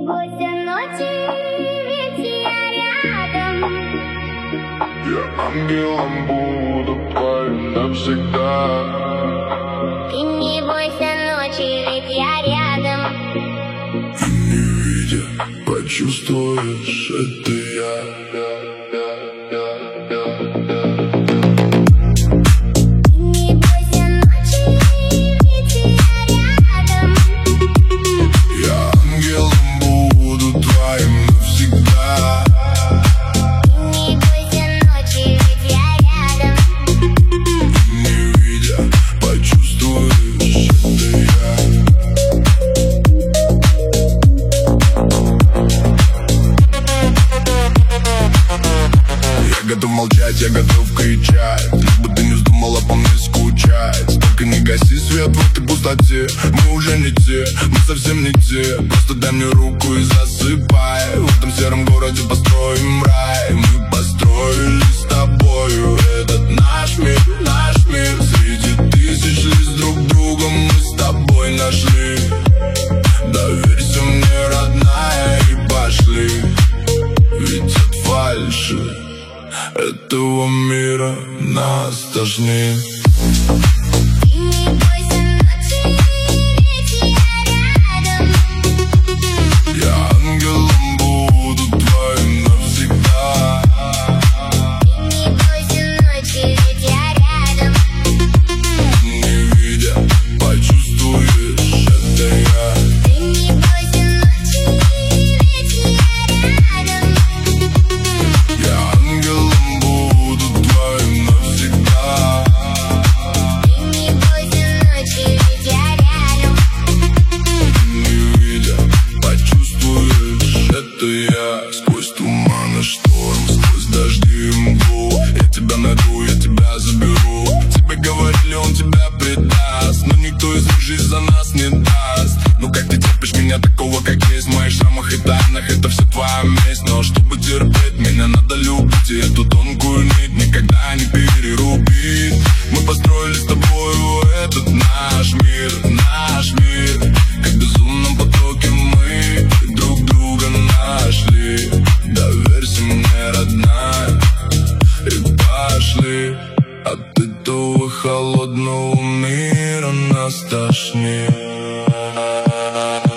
бойся ночи, ведь я рядом. Я ангелом буду твоим навсегда. Ты не бойся ночи, ведь я рядом. Не видя, почувствуешь, это я. Не бойся ночи, ведь я рядом. Я ангелом буду твоим навсегда. Не бойся ночи, ведь я рядом. Не видя, почувствуешь, это я. Я готов молчать, я готов кричать, лишь бы ты не вздумала по мне скучать. Только не гаси свет в этой пустоте. Мы уже не те, мы совсем не те. Просто дай мне руку и засыпай. В этом сером городе построим рай. Мы построили с тобою этот наш мир, наш мир. Среди тысяч лиц друг друга мы с тобой нашли. Доверься мне, родная, и пошли. Ведь от фальши этого мира нас тошнит. Не бойся ночи, ведь я рядом. Я ангелом буду твоим навсегда. Не бойся ночи, ведь я рядом. Не видя, почувствуешь, это я. Ты не бойся ночи, ведь я рядом. Я ангелом буду твоим навсегда. Не бойся ночи, ведь я рядом. Не видя, почувствуешь, это я. Сквозь туман и шторм, сквозь дожди и мглу. Я тебя найду, я тебя заберу. Тебе говорили, он тебя предаст, но никто из них жизнь за нас не даст. Ну как ты терпишь меня такого, как есть? В моих шрамах и тайнах это все твоя месть. Но чтобы терпеть, меня надо любить. И эту тонкую нить никогда не перерубить. Мы построили с тобою этот наш мир, наш мир. Как в безумном потоке мы друг друга нашли. Доверься мне, родная, и пошли. От этого холодного мира нас тошнит.